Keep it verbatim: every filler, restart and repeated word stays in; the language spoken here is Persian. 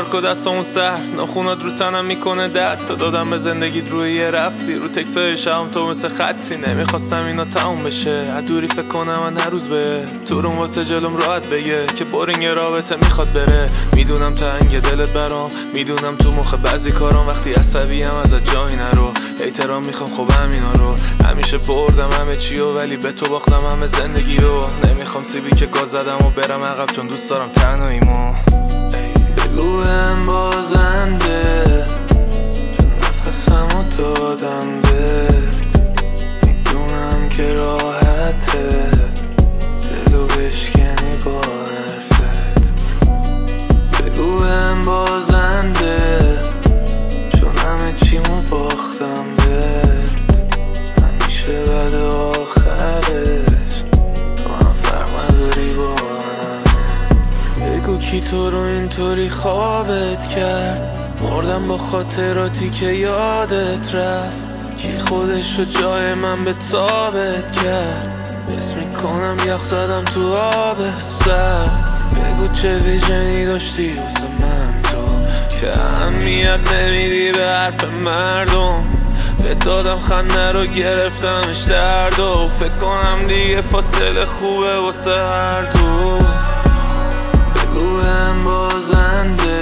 پارک و دستامون سر ناخونات رو تنم میکنه درد. تا دادم به زندگیت روی یه رفتی رو تکسای شبم تو مثل خطی. نمیخواستم اینا تموم بشه از دوری فکر کنم من هر روز به تو روم واسه جلوم راحت بگه که برین یه رابطه میخواد بره. میدونم تنگ دلت برام، میدونم تو مخ بعضی کارام وقتی عصبیم ازت جایی نرو. احترام میخوام خب همینا رو، همیشه بردم همه چیو ولی به تو باختم همه زندگیو. نمیخوام سیبی که گاز زدم و برم عقب چون دوست دارم تنهاییمو. بگو هم بازنده چون نفسمو دادم بهت، میدونم که راحته دلو بشکنی با حرفت. بگو هم بازنده چون همه چیمو باختم بهت، همیشه بعد آخرش تو هم فرق نداری با همه. بگو کی تو رو اینطوری خوابت کرد، مردم با خاطراتی که یادت رفت. کی خودش رو جای من به تابت کرد، حس میکنم یخ زدم تو آب سر. بگو چه ویژنی داشتی واسه من تو که اهمیت نمیدی به حرف مردم. به دادم خنده رو گرفتمش درد و فکر کنم دیگه فاصله خوبه واسه هر دو. بگو هم بازنده